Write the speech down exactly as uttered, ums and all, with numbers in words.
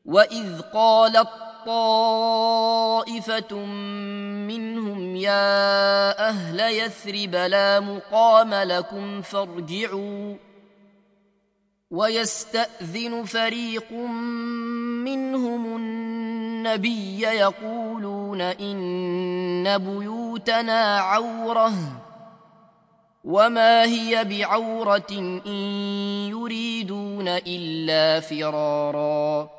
وإذ قالت طائفة منهم يا أهل يثرب لا مقام لكم فارجعوا ويستأذن فريق منهم النبي يقولون إن بيوتنا عورة وما هي بعورة إن يريدون إلا فرارا